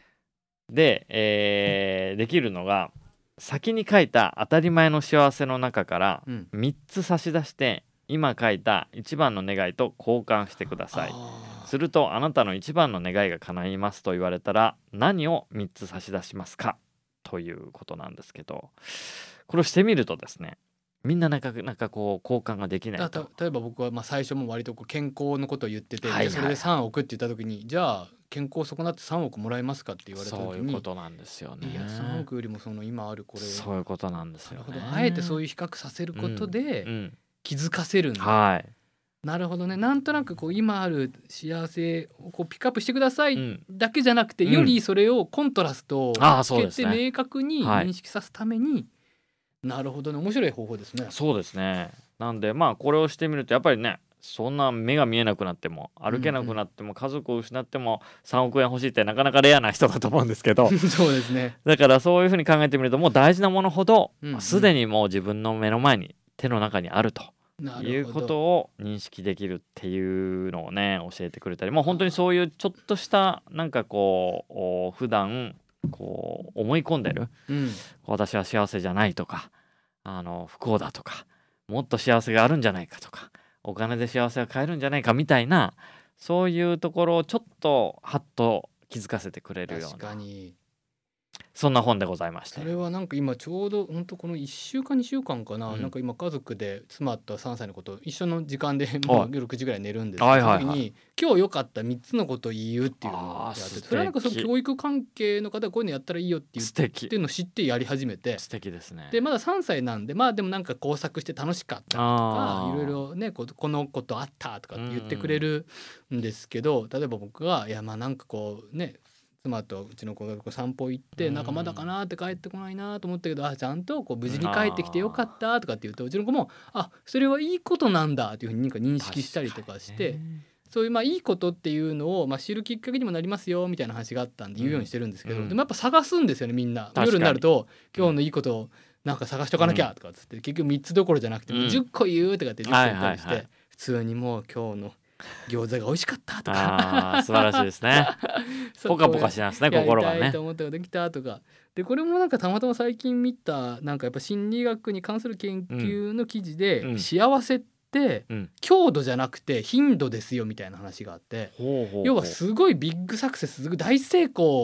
で、できるのが先に書いた当たり前の幸せの中から3つ差し出して、今書いた一番の願いと交換してください。するとあなたの一番の願いが叶いますと言われたら、何を3つ差し出しますかということなんですけど、これをしてみるとですね、みんななかなかこう交換ができないと。 例えば僕は最初も割と健康のことを言ってて、それで3億って言った時に、じゃあ健康損なって3億もらえますかって言われた時に、 そういうことなんですよね。 いや3億よりも今あるこれ、 そういうことなんですよね。 あえてそういう比較させることで気づかせるんだ、なるほどね。なんとなく今ある幸せをピックアップしてくださいだけじゃなくて、よりそれをコントラストをつけて明確に認識さすために、なるほどね、面白い方法ですね。 そうですね。なんでこれをしてみると、やっぱりね、そんな目が見えなくなっても歩けなくなっても、家族を失っても3億円欲しいってなかなかレアな人だと思うんですけどそうですね。 だからそういうふうに考えてみると、もう大事なものほどすでにもう自分の目の前に手の中にあるということを認識できるっていうのをね教えてくれたり、もう本当にそういうちょっとしたなんか普段思い込んでる、私は幸せじゃないとか不幸だとか、もっと幸せがあるんじゃないかとか、お金で幸せが買えるんじゃないかみたいな、そういうところをちょっとハッと気づかせてくれるような、 確かにそんな本でございまして、 それはなんか今ちょうど本当この1週間2週間かな、なんか今家族で妻と3歳の子と一緒の時間で夜6時ぐらい寝るんですけど、その時に今日良かった3つのことを言うっていうのをやってて、それはなんかその教育関係の方がこういうのやったらいいよって言っていうのを知ってやり始めて、 素敵ですね。 でまだ3歳なんで、でもなんか工作して楽しかったとか、いろいろねこのことあったとかって言ってくれるんですけど、例えば僕がなんか妻とうちの子が散歩行って、なんかまだかなって帰ってこないなと思ったけど、ちゃんと無事に帰ってきてよかったとかって言うと、うちの子もそれはいいことなんだっていうふうに認識したりとかして、そういういいことっていうのを知るきっかけにもなりますよみたいな話があったんで言うようにしてるんですけど、でもやっぱ探すんですよね、みんな。夜になると今日のいいことをなんか探しとかなきゃとかっつって、結局3つどころじゃなくて10個言うとかって10個言ったりして、普通にもう今日の餃子が美味しかったとか素晴らしいですねポカポカしますね、心がね。やりたいと思ったことできたとかで、これもなんかたまたま最近見たなんかやっぱ心理学に関する研究の記事で、幸せって強度じゃなくて頻度ですよみたいな話があって、要はすごいビッグサクセス、すごい大成功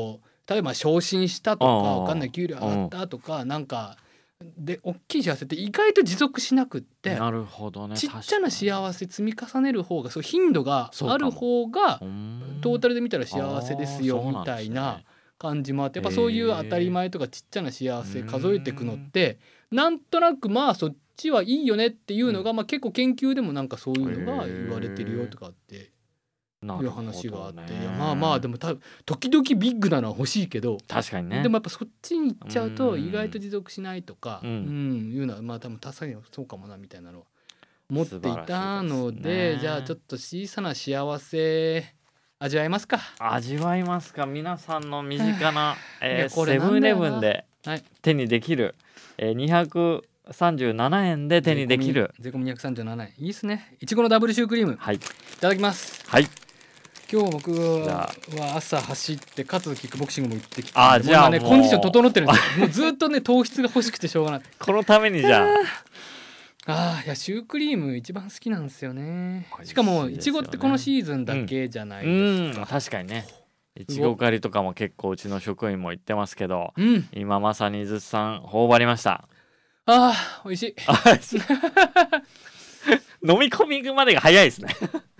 例えば昇進したとかああわかんない給料上がったとかなんかで大きい幸せって意外と持続しなくってなるほどね。 ちっちゃな幸せ積み重ねる方がそう頻度がある方がトータルで見たら幸せですよみたいな感じもあってやっぱそういう当たり前とかちっちゃな幸せ数えていくのってなんとなくまあそっちはいいよねっていうのがまあ結構研究でもなんかそういうのが言われてるよとかっていう話があっていやまあまあでも時々ビッグなのは欲しいけど確かにね。 でもやっぱそっちに行っちゃうと意外と持続しないとか、 うんいうのはまあ多分確かにそうかもなみたいなのは思っていたので素晴らしいですねじゃあちょっと小さな幸せ味わいますか。 味わいますか。皆さんの身近な、 いやこれセブンイレブンではい手にできる、237円で手にできる税込み237円いいっすね。いちごのダブルシュークリームはいいただきます。 はい。 今日僕じゃは朝走ってかつキックボクシングも行ってきてあじゃあねもうコンディション整ってるんですよもうずっとね糖質が欲しくてしょうがないこのためにじゃいやシュークリーム一番好きなんですよね美味しいですよねしかもいちごってこのシーズンだけじゃないですか、 確かにね。いちご狩りとかも結構うちの職員も言ってますけど、 うん今まさに伊豆さん頬張りました。 美味しい飲み込みまでが早いですね。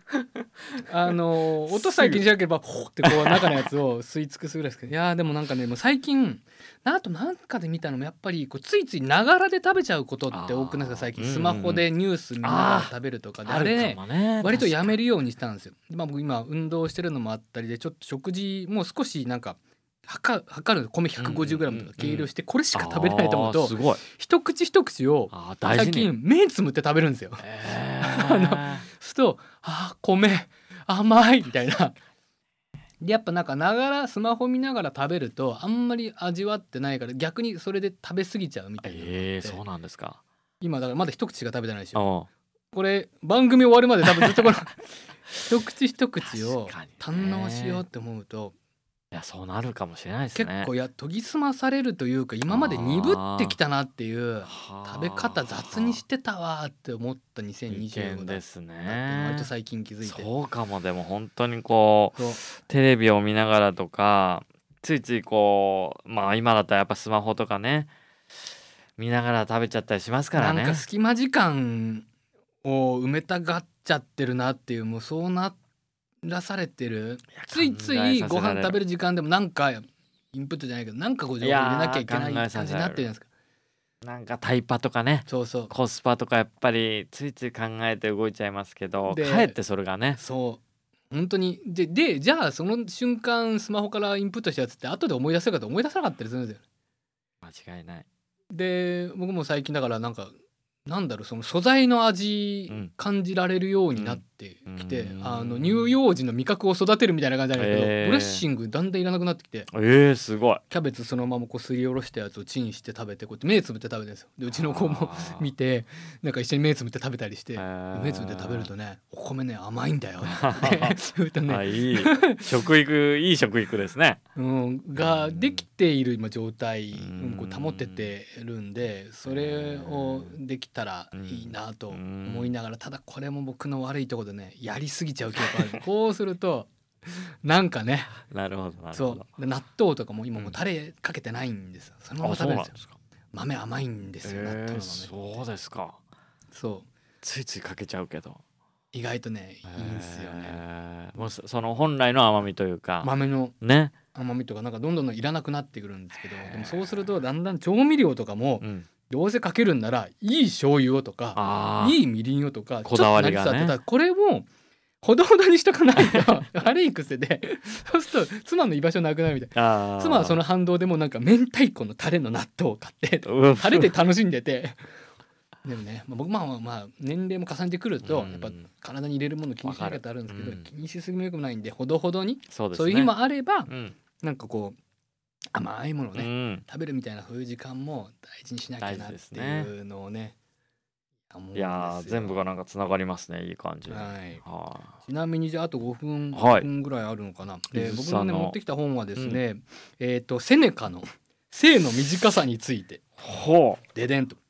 音さえ気にしなければホーってこう中のやつを吸い尽くすぐらいですけどいやでもなんかねもう最近あとなんかで見たのもやっぱりこうついついながらで食べちゃうことって多くないですか最近スマホでニュース見ながら食べるとかであれね割とやめるようにしたんですよ。まあ僕今運動してるのもあったりでちょっと食事もう少しなんか測る米 150g とか計量してこれしか食べれないと思うとすごい一口一口を最近目つむって食べるんですよ。すると米甘いみたいなでやっぱなんかながらスマホ見ながら食べるとあんまり味わってないから逆にそれで食べ過ぎちゃうみたいなのがあってそうなんですか。 今だからまだ一口しか食べてないでしょ。これ番組終わるまで多分ずっとこの一口一口を堪能しようって思うといやそうなるかもしれないですね。 結構研ぎ澄まされるというか今まで鈍ってきたなっていう食べ方雑にしてたわって思った2025年ですね。 割と最近気づいてそうかも。でも本当にこうテレビを見ながらとかついついこうまあ今だったらやっぱスマホとかね見ながら食べちゃったりしますからね。 なんか隙間時間を埋めたがっちゃってるなっていうもうそうならされてるついついご飯食べる時間でもなんかインプットじゃないけどなんかこう情報入れなきゃいけない感じになってるじゃないですか。 なんかタイパとかねそうコスパとかやっぱりついつい考えて動いちゃいますけどでかえってそれがねそう本当にでじゃあその瞬間スマホからインプットしたやつって後で思い出せるかと思い出さなかったりするんですよ。 間違いない。 で僕も最近だからなんかなんだろうその素材の味感じられるようになってきて、乳幼児の味覚を育てるみたいな感じなんだけど、ドレッシングだんだんいらなくなってきてすごいキャベツそのままこうすりおろしたやつをチンして食べてこうやって目つぶって食べてるんですよ。でうちの子も見てなんか一緒に目つぶって食べたりして目つぶって食べるとねお米ね甘いんだよって言うとねいい食育ですね、 ができている今状態こう保ててるんでそれをできたらいいなと思いながらただこれも僕の悪いところでねやりすぎちゃう傾向あるこうするとなんかねなるほどそうで納豆とかも今もうタレかけてないんですよ。そのまま食べるんですよ。豆甘いんですよ納豆の豆。 そうですか。 そうついついかけちゃうけど意外とねいいんですよね。 もうその本来の甘みというか豆のね甘みとかなんかどんどんいらなくなってくるんですけどでもそうするとだんだん調味料とかも、どうせかけるんならいい醤油をとかいいみりんをとかこだわりがねこれもほどほどにしとかないと悪い癖でそうすると妻の居場所なくなるみたいな。妻はその反動でもなんか明太子のタレの納豆を買ってタレで楽しんでてでもね、僕まあ年齢も重ねてくるとやっぱ体に入れるもの気にしなきゃってあるんですけど気にしすぎもよくもないんでほどほどにそういう日もあればなんかこう甘いものをね、食べるみたいなそういう時間も大事にしなきゃなっていうのをねいや全部がなんかつながりますねいい感じで、 ちなみにじゃああと5分ぐらいあるのかな。で僕のね持ってきた本はですね、セネカの生の短さについてででんと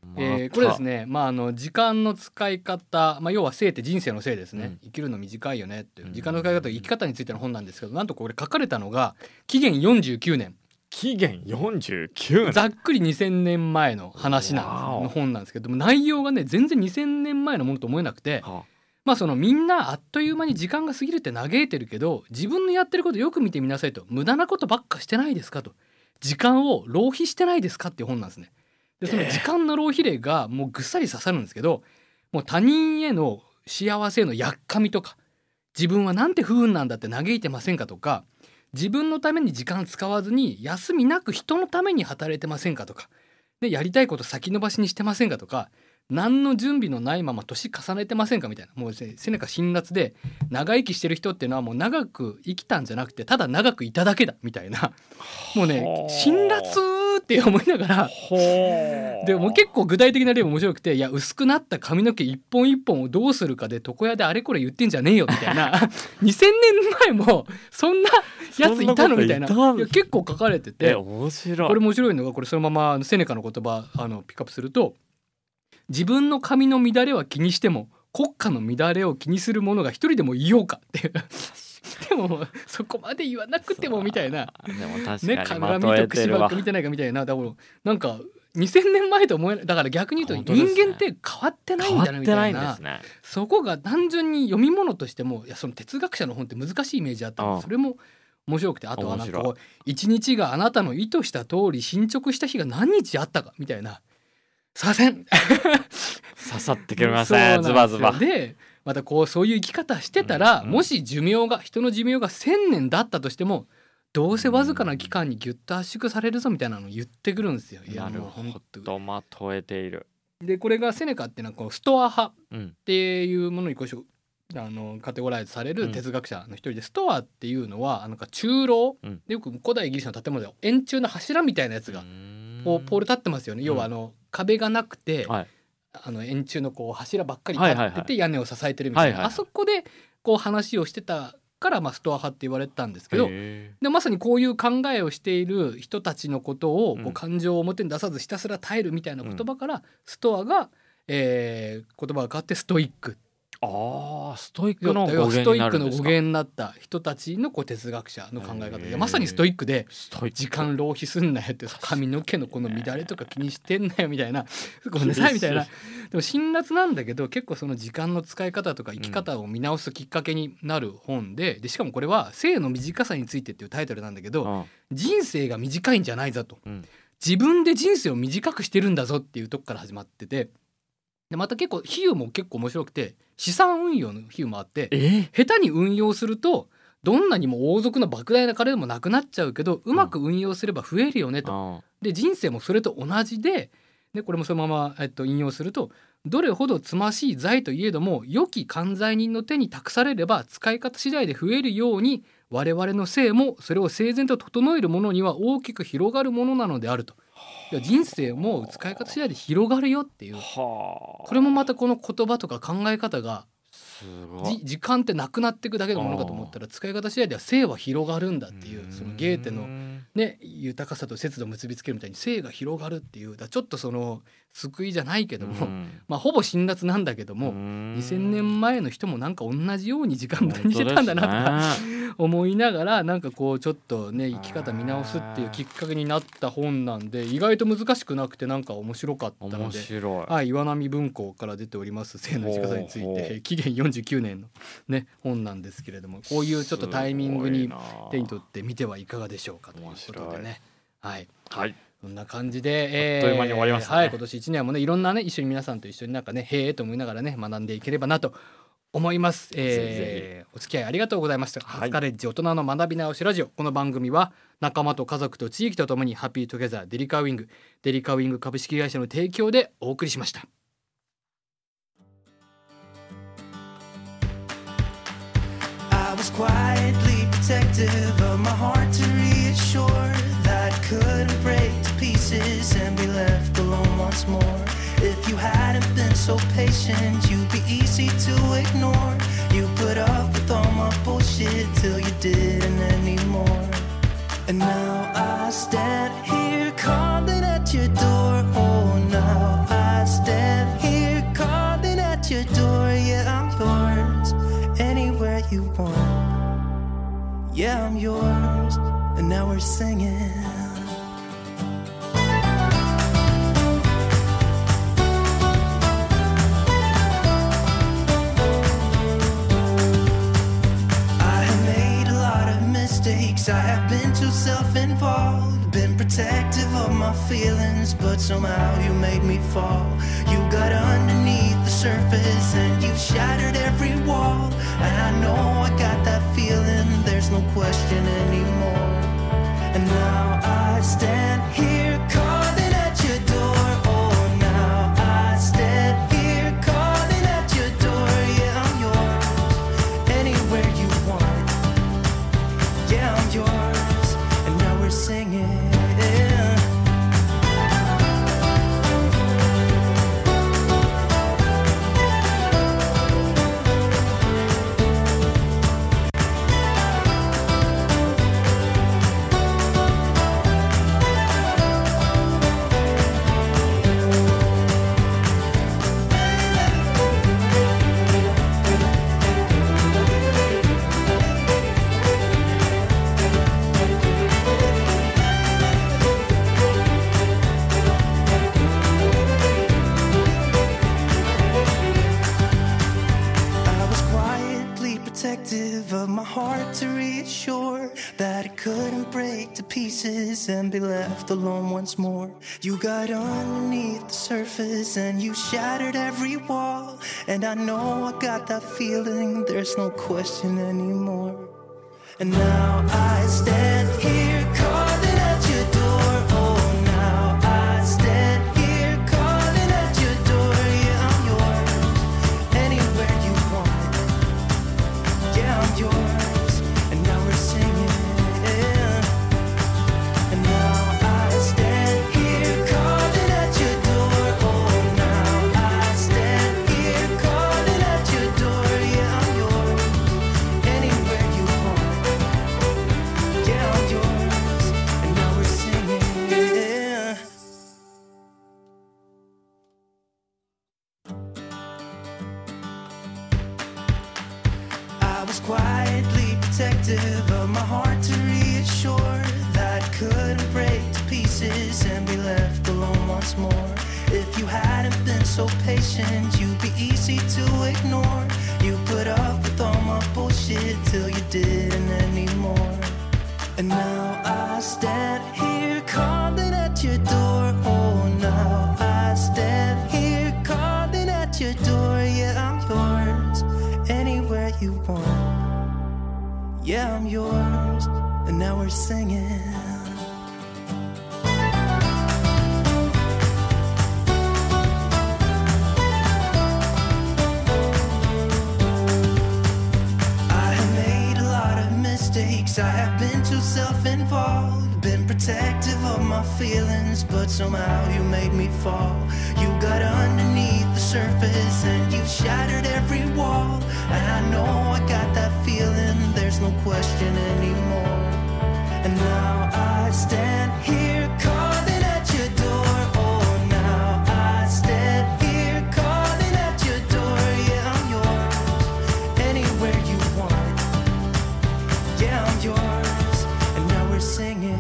これですね、時間の使い方、要は生って人生の生ですね、生きるの短いよねっていう時間の使い方と生き方についての本なんですけど、なんとこれ書かれたのが紀元49年紀元49年、 ざっくり2000年前の話の本なんですけども、内容がね全然2000年前のものと思えなくて、そのみんなあっという間に時間が過ぎるって嘆いてるけど、自分のやってることよく見てみなさいと、無駄なことばっかしてないですかと、時間を浪費してないですかっていう本なんですね。でその時間の浪費例がもうぐっさり刺さるんですけど、もう他人への幸せへのやっかみとか、自分はなんて不運なんだって嘆いてませんかとか、自分のために時間使わずに休みなく人のために働いてませんかとか、でやりたいこと先延ばしにしてませんかとか、何の準備のないまま年重ねてませんかみたいな、もうセネカ辛辣で、長生きしてる人っていうのはもう長く生きたんじゃなくてただ長くいただけだみたいな、もうね辛辣って思いながら、でもう結構具体的な例も面白くて、いや薄くなった髪の毛一本一本をどうするかで床屋であれこれ言ってんじゃねえよみたいな2000年前もそんなやついたのみたいな、いや結構書かれてて、 面白い。 これ面白いのが、これそのままセネカの言葉ピックアップすると、自分の髪の乱れは気にしても国家の乱れを気にする者が一人でもいようかっていうでもそこまで言わなくてもみたいな、 でも確かに鏡と口ばっか見てないかみたいな、だからなんか2000年前と思えない、だから逆に言うと人間って変わってないんだなみたいな、そこが単純に読み物としても、いやその哲学者の本って難しいイメージあったので、それも面白くて、あとはなんかこう一日があなたの意図した通り進捗した日が何日あったかみたいな、刺さってきません、ズバズバで、またこうそういう生き方してたら、もし人の寿命が1000年だったとしても、どうせわずかな期間にギュッと圧縮されるぞみたいなのを言ってくるんですよ。 なるほど、まとえている。 でこれがセネカっていうのはこうストア派っていうものにカテゴライズされる哲学者の一人で、ストアっていうのはなんか柱廊、でよく古代イギリスの建物で円柱の柱みたいなやつがこうポール立ってますよね。要は壁がなくて、円柱のこう柱ばっかり立ってて屋根を支えてるみたいな、あそこでこう話をしてたからストア派って言われてたんですけど、でまさにこういう考えをしている人たちのことをこう感情を表に出さずひたすら耐えるみたいな言葉から、ストアが、言葉が変わってストイック、 ストイックの語源になった人たちのこう哲学者の考え方で、まさにストイックで時間浪費すんなよって、髪の毛のこの乱れとか気にしてんなよみたいな、ごめんなさいみたいな、でも辛辣なんだけど結構その時間の使い方とか生き方を見直すきっかけになる本で、しかもこれは生の短さについてっていうタイトルなんだけど、人生が短いんじゃないぞと、自分で人生を短くしてるんだぞっていうとこから始まってて、でまた結構比喩も結構面白くて、資産運用の比喩もあって、下手に運用するとどんなにも王族の莫大な金でもなくなっちゃうけど、うまく運用すれば増えるよねと、で人生もそれと同じで、これもそのまま、引用すると、どれほどつましい財といえども良き管財人の手に託されれば使い方次第で増えるように、我々の生もそれを整然と整えるものには大きく広がるものなのであると。人生も使い方次第で広がるよっていう、これもまたこの言葉とか考え方が、時間ってなくなっていくだけのものかと思ったら、使い方次第では生は広がるんだっていう、そのゲーテの、豊かさと節度を結びつけるみたいに生が広がるっていう、ちょっとその救いじゃないけども、ほぼ辛辣なんだけども、2000年前の人もなんか同じように時間無駄にしてたんだなとか思いながら、なんかこうちょっとね生き方見直すっていうきっかけになった本なんで、意外と難しくなくてなんか面白かったので、岩波文庫から出ております生の短さについて、紀元49年のね本なんですけれども、こういうちょっとタイミングに手に取ってみてはいかがでしょうかということでね、そんな感じで、 あっという間に終わりましたね。 今年1年もね、いろんなね一緒に皆さんと一緒になんかねへえと思いながらね学んでいければなと思います。お付き合いありがとうございました。カツカレッジ大人の学び直しラジオ、この番組は仲間と家族と地域とともにハッピートゥゲザーデリカウィング株式会社の提供でお送りしました。 I was quietly protective of my heart to reassure that I couldn't break to pieces and be left alone once more. If you hadn't been so patient, you'd be easy to ignore. You put up with all my bullshit till you didn't anymore. And now I stand here calling at your door. Oh, now I stand here calling at your door. Yeah, I'm yours. Anywhere you want. Yeah, I'm yours. And now we're singing. I have been too self-involved, been protective of my feelings, but somehow you made me fall. You got underneath the surface and you shattered every wall. And I know I got that feeling, there's no question anymore. And now I stand here calling at your door. Oh, now I stand here calling at your door. Yeah, I'm yours, anywhere you want. Yeah, I'm yours, and now we're singing. Of my heart to reassure that it couldn't break to pieces and be left alone once more. You got underneath the surface and you shattered every wall. And I know I got that feeling, there's no question anymore. And now I stand here calling at your door. Oh, now I stand here calling at your door. Yeah, I'm yours, anywhere you want. Yeah, I'm yours, and now we're singing. And now I stand here calling at your door. Oh, now I stand here calling at your door. Yeah, I'm yours, anywhere you want. Yeah, I'm yours, and now we're singing. I was quietly protective of my heart to reassure that it couldn't break to pieces and be left alone once more. If you hadn't been so patient, you'd be easy to ignore. You put up with all my bullshit till you didn't anymore. And now I stand here calling at your door. Oh, now I stand here calling at your door. Yeah, I'm yours, anywhere you want. Yeah, I'm yours, and now we're singing. I have made a lot of mistakes, I have been too self-involved, been protective of my feelings, but somehow you made me fall. You got underneath the surface and you shattered every wall. And I know I got that feeling, there's no question anymore. And now I stand here calling at your door. Oh, now I stand here calling at your door. Yeah, I'm yours, anywhere you want. Yeah, I'm yours, and now we're singing.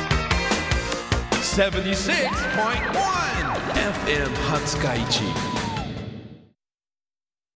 .1 FM 廿日市